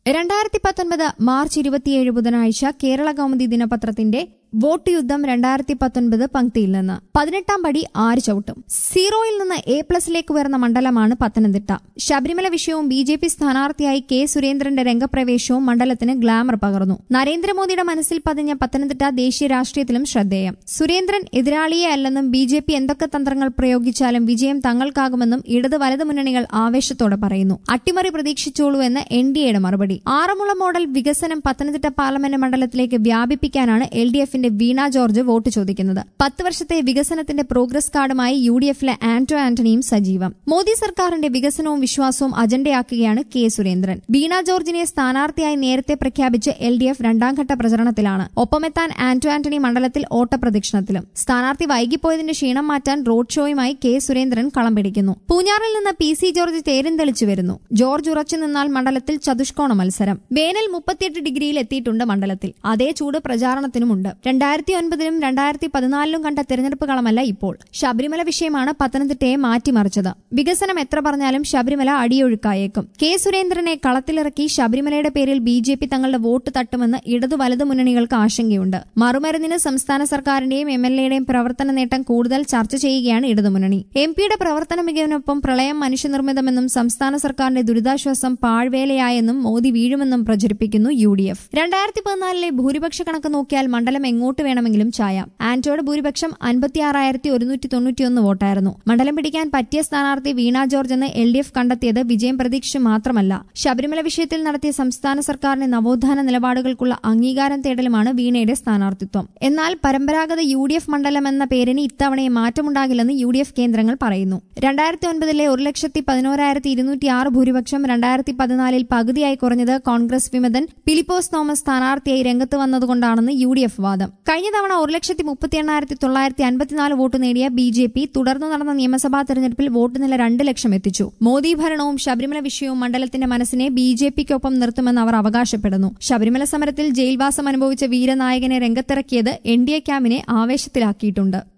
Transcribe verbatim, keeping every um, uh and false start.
രണ്ടായിരത്തി പത്തൊൻപത് മാർച്ച് ഇരുപത്തിയേഴ് ബുധനാഴ്ച കേരള കൗമുദി ദിനപത്രത്തിന്റെ വോട്ട് യുദ്ധം രണ്ടായിരത്തി പത്തൊൻപത് പങ്ക്തിയിൽ നിന്ന് പതിനെട്ടാം പടി ആര് ചവിട്ടും. സീറോയിൽ നിന്ന് എ പ്ലസിലേക്ക് ഉയർന്ന മണ്ഡലമാണ് പത്തനംതിട്ട. ശബരിമല വിഷയവും ബി ജെ പി സ്ഥാനാർത്ഥിയായി കെ സുരേന്ദ്രന്റെ രംഗപ്രവേശവും മണ്ഡലത്തിന് ഗ്ലാമർ പകർന്നു. നരേന്ദ്രമോദിയുടെ മനസ്സിൽ പതിഞ്ഞ പത്തനംതിട്ട ദേശീയ രാഷ്ട്രീയത്തിലും ശ്രദ്ധേയം. സുരേന്ദ്രൻ എതിരാളിയെ അല്ലെന്നും ബി ജെ പി എന്തൊക്കെ തന്ത്രങ്ങൾ പ്രയോഗിച്ചാലും വിജയം തങ്ങൾക്കാകുമെന്നും ഇടത് വലത് മുന്നണികൾ ആവേശത്തോടെ പറയുന്നു. അട്ടിമറി പ്രതീക്ഷിച്ചോളൂ എന്ന് എൻ ഡി എയുടെ മറുപടി. ആറന്മുള മോഡൽ വികസനം പത്തനംതിട്ട പാർലമെന്റ് മണ്ഡലത്തിലേക്ക് വ്യാപിപ്പിക്കാനാണ് L D F Veena George vote ചോദിക്കുന്നത്. പത്ത് വർഷത്തെ വികസനത്തിന്റെ പ്രോഗ്രസ് കാർഡുമായി യു ഡി എഫിലെ ആന്റോ ആന്റണിയും സജീവം. മോദി സർക്കാരിന്റെ വികസനവും വിശ്വാസവും അജണ്ടയാക്കുകയാണ് കെ സുരേന്ദ്രൻ. വീണ ജോർജിനെ സ്ഥാനാർത്ഥിയായി നേരത്തെ പ്രഖ്യാപിച്ച് എൽ ഡി എഫ് രണ്ടാംഘട്ട പ്രചരണത്തിലാണ്. ഒപ്പമെത്താൻ ആന്റോ ആന്റണി മണ്ഡലത്തിൽ ഓട്ടപ്രദക്ഷിണത്തിലും. സ്ഥാനാർത്ഥി വൈകിപ്പോയതിന്റെ ക്ഷീണം മാറ്റാൻ റോഡ് ഷോയുമായി കെ സുരേന്ദ്രൻ കളം പിടിക്കുന്നു. പൂഞ്ഞാറിൽ നിന്ന് പി സി ജോർജ് തേരും തെളിച്ചു വരുന്നു. ജോർജ് ഉറച്ചു നിന്നാൽ മണ്ഡലത്തിൽ ചതുഷ്കോണ മത്സരം. വേനൽ മുപ്പത്തിയെട്ട് ഡിഗ്രിയിൽ എത്തിയിട്ടുണ്ട് മണ്ഡലത്തിൽ. അതേ ചൂട് പ്രചാരണത്തിനുമുണ്ട്. രണ്ടായിരത്തി ഒൻപതിലും രണ്ടായിരത്തി പതിനാലിലും കണ്ട തെരഞ്ഞെടുപ്പ് കളമല്ല ഇപ്പോൾ. ശബരിമല വിഷയമാണ് പത്തനംതിട്ടയെ മാറ്റിമറിച്ചത്. വികസനം എത്ര പറഞ്ഞാലും ശബരിമല അടിയൊഴുക്കായേക്കും. കെ സുരേന്ദ്രനെ കളത്തിലിറക്കി ശബരിമലയുടെ പേരിൽ ബി ജെ പി തങ്ങളുടെ വോട്ട് തട്ടുമെന്ന് ഇടതു വലതു മുന്നണികൾക്ക് ആശങ്കയുണ്ട്. മറുമരുന്നിന് സംസ്ഥാന സർക്കാരിന്റെയും എം എൽ എയുടെയും പ്രവർത്തന നേട്ടം കൂടുതൽ ചർച്ച ചെയ്യുകയാണ് ഇടതുമുന്നണി. എം പിയുടെ പ്രവർത്തന മികവിനൊപ്പം പ്രളയം മനുഷ്യനിർമ്മിതമെന്നും സംസ്ഥാന സർക്കാരിന്റെ ദുരിതാശ്വാസം പാഴ്വേലയായെന്നും മോദി വീഴുമെന്നും പ്രചരിപ്പിക്കുന്നു യു ഡി എഫ്. രണ്ടായിരത്തി പതിനാലിലെ ഭൂരിപക്ഷ കണക്ക് നോക്കിയാൽ മണ്ഡലം എങ്ങോട്ട് വേണമെങ്കിലും ചായാം. ആന്റോയുടെ ഭൂരിപക്ഷം അൻപത്തിയാറായിരത്തി ഒരുന്നൂറ്റി തൊണ്ണൂറ്റിയൊന്ന് വോട്ടായിരുന്നു. മണ്ഡലം പിടിക്കാൻ പറ്റിയ സ്ഥാനാർത്ഥി വീണ ജോർജ് എന്ന് എൽ ഡി എഫ് കണ്ടെത്തിയത് വിജയം പ്രതീക്ഷിച്ച് മാത്രമല്ല, ശബരിമല വിഷയത്തിൽ നടത്തിയ സംസ്ഥാന സർക്കാരിന്റെ നവോത്ഥാന നിലപാടുകൾക്കുള്ള അംഗീകാരം തേടലുമാണ് വീണയുടെ സ്ഥാനാർത്ഥിത്വം. എന്നാൽ പരമ്പരാഗത യു ഡി എഫ് മണ്ഡലം എന്ന പേരിന് ഇത്തവണയും മാറ്റമുണ്ടാകില്ലെന്ന് യു ഡി എഫ് കേന്ദ്രങ്ങൾ പറയുന്നു. രണ്ടായിരത്തി ഒൻപതിലെ ഒരു ലക്ഷത്തി പതിനോരായിരത്തി ഇരുന്നൂറ്റി ആറ് ഭൂരിപക്ഷം രണ്ടായിരത്തി പതിനാലിൽ പകുതിയായി കുറഞ്ഞത് കോൺഗ്രസ് വിമതൻ ഫിലിപ്പോസ് തോമസ് സ്ഥാനാർത്ഥിയായി രംഗത്ത് വന്നതുകൊണ്ടാണെന്ന് യു ഡി എഫ് വാദം. കഴിഞ്ഞ തവണ ഒരു ലക്ഷത്തി മുപ്പത്തി എണ്ണായിരത്തി തൊള്ളായിരത്തി അൻപത്തിനാല് വോട്ട് നേടിയ ബി ജെ പി തുടർന്നു നടന്ന നിയമസഭാ തെരഞ്ഞെടുപ്പിൽ വോട്ട് നില രണ്ട് ലക്ഷം എത്തിച്ചു. മോദി ഭരണവും ശബരിമല വിഷയവും മണ്ഡലത്തിന്റെ മനസ്സിനെ ബി ജെ പിക്കൊപ്പം നിർത്തുമെന്ന് അവർ അവകാശപ്പെടുന്നു. ശബരിമല സമരത്തിൽ ജയിൽവാസം അനുഭവിച്ച വീരനായകനെ രംഗത്തിറക്കിയത് എൻ ഡി എ ക്യാമ്പിനെ ആവേശത്തിലാക്കിയിട്ടുണ്ട്.